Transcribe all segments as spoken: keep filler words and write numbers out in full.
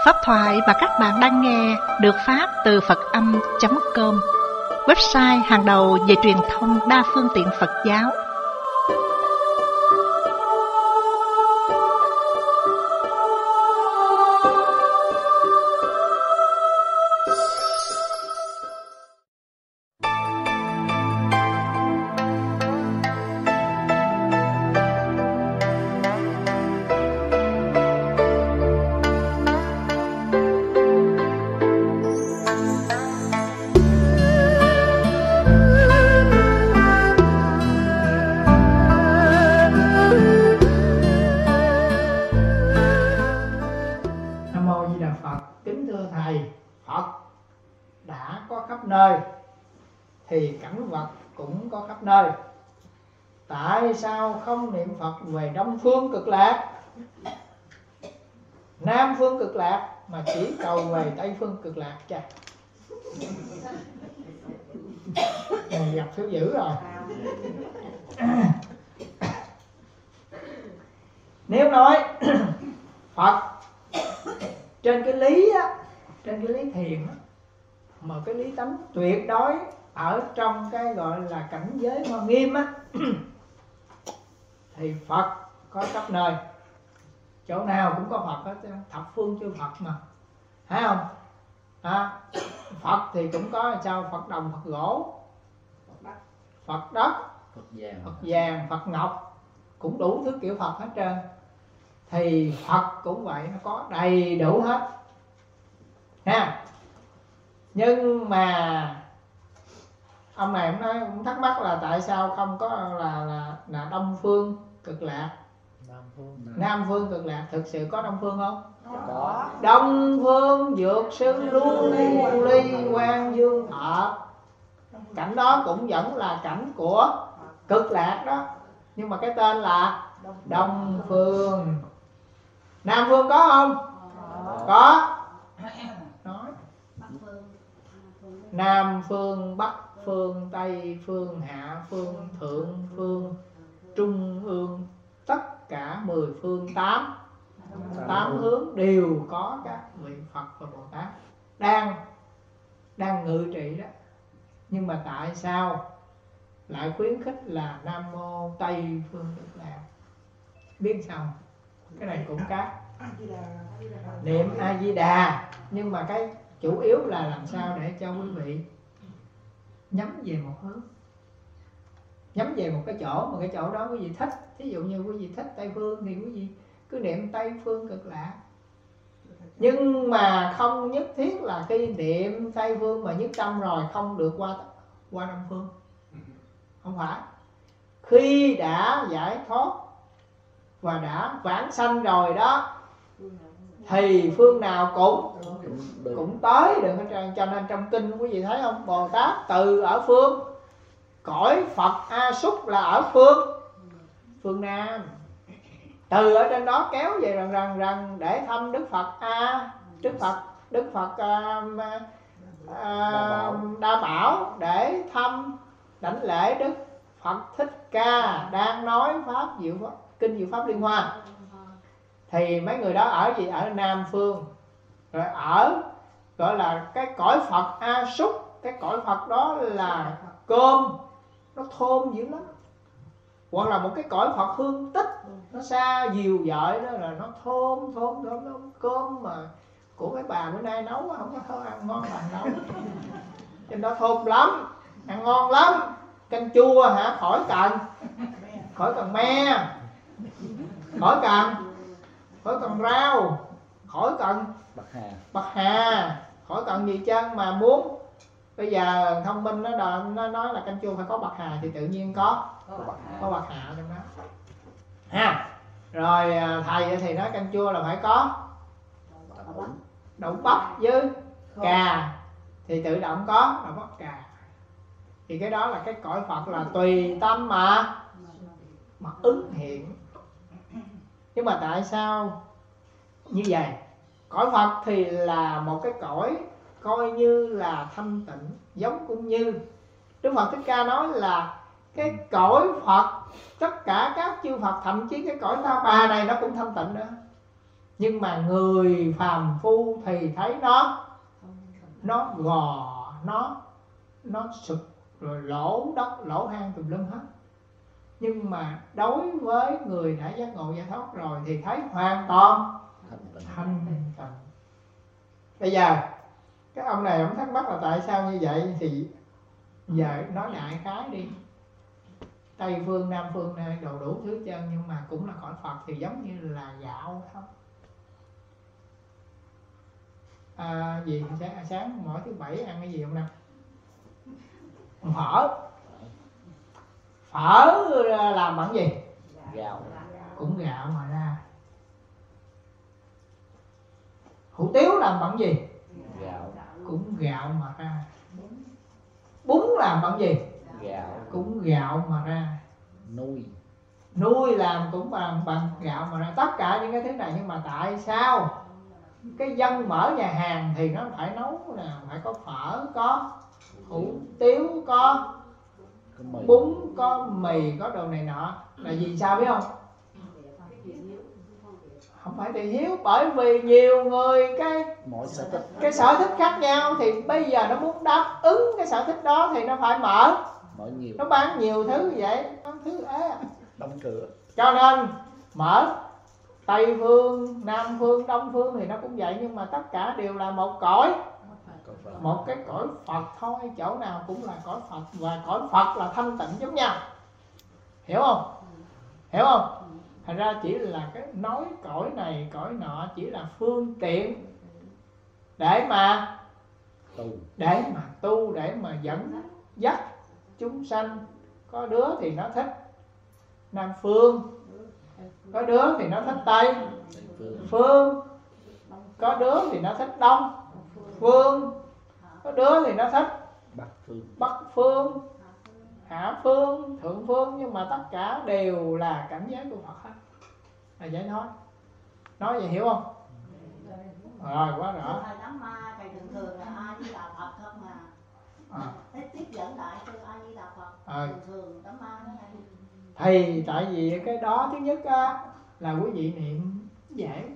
Pháp thoại mà các bạn đang nghe được phát từ Phật Âm chấm com, website hàng đầu về truyền thông đa phương tiện Phật giáo. Nơi thì cảnh vật cũng có khắp nơi. Tại sao không niệm Phật về Đông Phương Cực Lạc, Nam Phương Cực Lạc, mà chỉ cầu về Tây Phương Cực Lạc? Chà, mình gặp phiếu dữ rồi. Nếu nói Phật trên cái lý á, trên cái lý thiền á, mà cái lý tánh tuyệt đối ở trong cái gọi là cảnh giới Hoa Nghiêm á, thì Phật có khắp nơi, chỗ nào cũng có Phật hết, thập phương chư Phật mà, thấy không? À, Phật thì cũng có sao? Phật đồng, Phật gỗ, Phật đất, Phật vàng, Phật vàng, Phật ngọc, cũng đủ thứ kiểu Phật hết trơn. Thì Phật cũng vậy, nó có đầy đủ hết ha. Nhưng mà ông này cũng nói, cũng thắc mắc là tại sao không có là là, là Đông Phương Cực Lạc, Nam Phương, Nam. Nam Phương Cực Lạc. Thực sự có Đông Phương không? Có. Đông Phương Dược Sư Lưu Ly Quang Dương Thọ, cảnh đó cũng vẫn là cảnh của Cực Lạc đó, nhưng mà cái tên là Đông Phương. Nam Phương có không? Có. Nói Nam Phương, Bắc Phương, Tây Phương, Hạ Phương, Thượng Phương, Trung ương, tất cả mười phương, tám tám hướng đều có các vị Phật và Bồ Tát đang đang ngự trị đó. Nhưng mà tại sao lại khuyến khích là Nam Mô Tây Phương Cực Lạc? Biết sao? Cái này cũng các niệm A Di Đà, nhưng mà cái chủ yếu là làm sao để cho quý vị nhắm về một hướng, nhắm về một cái chỗ, mà cái chỗ đó quý vị thích. Ví dụ như quý vị thích Tây Phương thì quý vị cứ niệm Tây Phương Cực Lạc. Nhưng mà không nhất thiết là khi niệm Tây Phương mà nhất tâm rồi không được qua qua Đông Phương. Không phải. Khi đã giải thoát và đã vãng sanh rồi đó, thì phương nào cũng cũng tới được hết trơn. Cho nên trong kinh quý vị thấy không, Bồ Tát từ ở phương cõi Phật A Súc là ở phương phương Nam, từ ở trên đó kéo về rằng rằng rằng để thăm Đức Phật A, Đức Phật Đức Phật uh, uh, Đa Bảo, để thăm đảnh lễ Đức Phật Thích Ca đang nói pháp diệu pháp kinh diệu pháp liên hoa. Thì mấy người đó ở gì? Ở Nam Phương. Rồi ở gọi là cái cõi Phật A Súc, cái cõi Phật đó là cơm, nó thơm dữ lắm. Hoặc là một cái cõi Phật Hương Tích, nó xa dìu dợi đó, là nó thơm thơm thơm thơm. Cơm mà của mấy bà bữa nay nấu không có thơm, ăn ngon bằng nấu. Trên đó thơm lắm, ăn ngon lắm. Canh chua hả, khỏi cần, khỏi cần me, khỏi cần khỏi cần rau, khỏi cần bạc hà, bạc hà, khỏi cần gì chăng. Mà muốn bây giờ thông minh nó đòi, nó nói là canh chua phải có bạc hà thì tự nhiên có có bạc hà, có bạc hà trong đó ha. Rồi thầy thì nói canh chua là phải có đậu bắp với cà, thì tự động có đậu bắp cà. Thì cái đó là cái cõi Phật là tùy tâm mà mà ứng hiện. Nhưng mà tại sao như vậy? Cõi Phật thì là một cái cõi coi như là thanh tịnh, giống cũng như Đức Phật Thích Ca nói là cái cõi Phật, tất cả các chư Phật, thậm chí cái cõi Ta Bà này nó cũng thanh tịnh nữa. Nhưng mà người phàm phu thì thấy nó nó gò, nó nó sụp rồi lỗ đất lỗ hang tùm lum hết. Nhưng mà đối với người đã giác ngộ giải thoát rồi thì thấy hoàn toàn thanh tịnh. Bây giờ cái ông này ông thắc mắc là tại sao như vậy, thì giờ nói đại khái đi. Tây phương Nam phương này đồ đủ thứ chân, nhưng mà cũng là cõi Phật thì giống như là gạo thôi. À, gì sáng, sáng mỗi thứ bảy ăn cái gì không Nam? Phở. Phở làm bằng gì? Gạo. Cũng gạo mà ra. Hủ tiếu làm bằng gì? Gạo. Cũng gạo mà ra. Bún làm bằng gì? Gạo. Cũng gạo mà ra. Nuôi. Nuôi làm cũng bằng bằng gạo mà ra. Tất cả những cái thứ này, nhưng mà tại sao cái dân mở nhà hàng thì nó phải nấu nào, phải có phở, có hủ tiếu, có bún, có mì, có đồ này nọ, là vì sao biết không? Không phải thị hiếu, bởi vì nhiều người cái Mỗi sở thích. cái sở thích khác nhau, thì bây giờ nó muốn đáp ứng cái sở thích đó thì nó phải mở, Mở nhiều. nó bán nhiều thứ vậy, bán thứ ế. Đóng cửa. Cho nên mở Tây phương, Nam phương, Đông phương thì nó cũng vậy, nhưng mà tất cả đều là một cõi, một cái cõi Phật thôi, chỗ nào cũng là cõi Phật, và cõi Phật là thanh tịnh giống nhau. Hiểu không? Hiểu không? Thành ra chỉ là cái nói cõi này cõi nọ chỉ là phương tiện để mà tu, để mà tu, để mà dẫn dắt chúng sanh. Có đứa thì nó thích Nam phương, có đứa thì nó thích Tây phương, có đứa thì nó thích Đông phương, có đứa thì nó thích Bắc phương, Bắc phương, Hạ phương, Thượng phương, nhưng mà tất cả đều là cảnh giới của Phật hết. Là vậy thôi. Nói vậy hiểu không? Rồi, quá rõ. Thầy đám ma, thầy thường thường là A Di Đà Phật không à. À. Thế tiếp dẫn lại từ A Di Đà Phật. À. Thường thường đám ma nó hay. Thì tại vì cái đó thứ nhất á, là quý vị niệm dễ,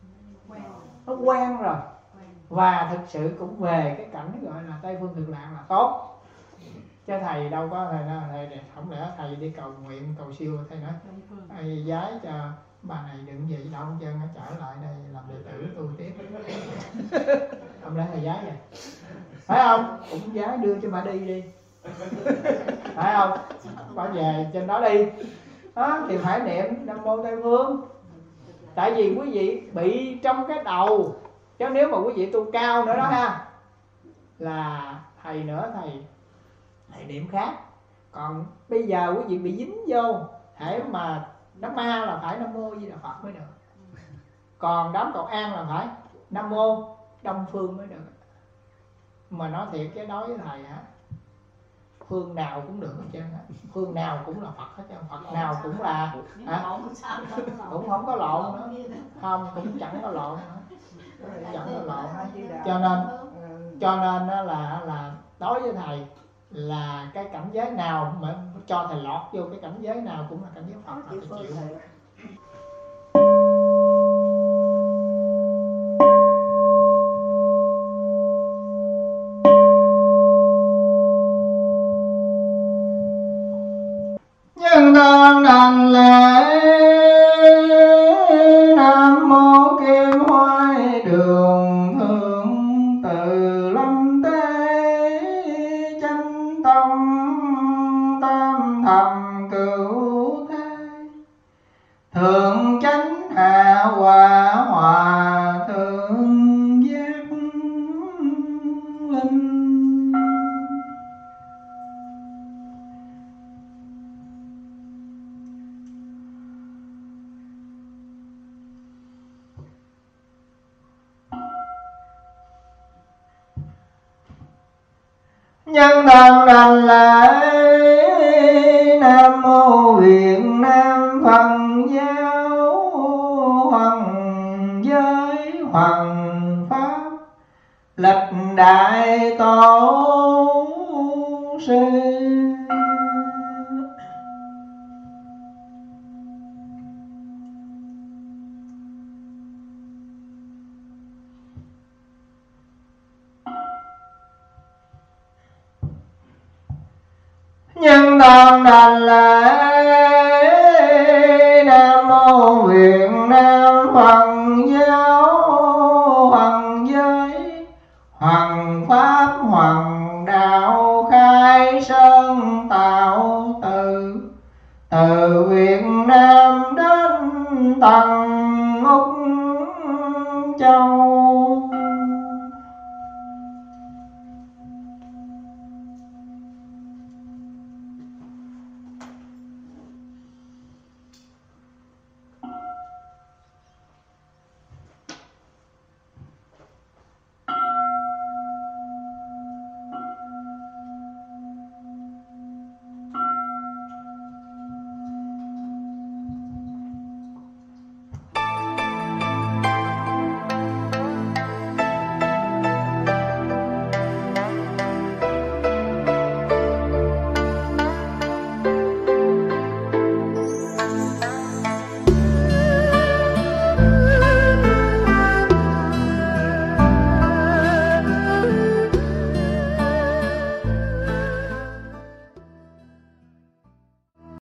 nó quen rồi, và thực sự cũng về cái cảnh gọi là Tây phương cực lạc là tốt. Chứ thầy đâu có, thầy nói thầy không lẽ thầy đi cầu nguyện cầu siêu, thầy nói thầy giái cho bà này đừng vậy đâu chân, nó trở lại đây làm đệ tử tu tiếp. Không lẽ thầy giái vậy, phải không? Cũng giái đưa cho bà đi đi, phải không? Bà về trên đó đi đó, thì phải niệm Nam Mô Tây Phương. Tại vì quý vị bị trong cái đầu, chứ nếu mà quý vị tu cao nữa đó ha, là thầy nữa thầy thầy niệm khác. Còn bây giờ quý vị bị dính vô thể mà đám ma là phải Nam Mô Di Đà Phật mới được, còn đám cầu an là phải Nam Mô Đông Phương mới được. Mà nói thiệt cái đối với thầy hả, phương nào cũng được hết trơn á, phương nào cũng là Phật hết trơn, Phật nào cũng là hả? Cũng không có lộn nữa, không, cũng chẳng có lộn nữa, chẳng có lộn. Cho nên cho nên là là đối với thầy là cái cảnh giới nào mà cho thầy lọt vô cái cảnh giới nào cũng là cảnh giới Phật, là thầy chịu. Nhân thân đảnh lễ Nam Mô Kim Hoài Đường Thượng Từ Lâm Tế Chánh Tâm Tam Thầm Cửu Thế Thượng Chánh Hạ Hòa Hòa Thượng Giác Linh. Nhân thân đảnh lễ Nam Mô Việt Nam Phật Giáo Hoàng Giới Hoàng Pháp Lịch Đại Tổ Sư. con đảnh lễ. Nam mô Việt Nam Hoàng giáo hoàng giới, hoàng pháp hoàng đạo, khai sơn tạo từ. Từ Việt Nam đến tận Úc Châu,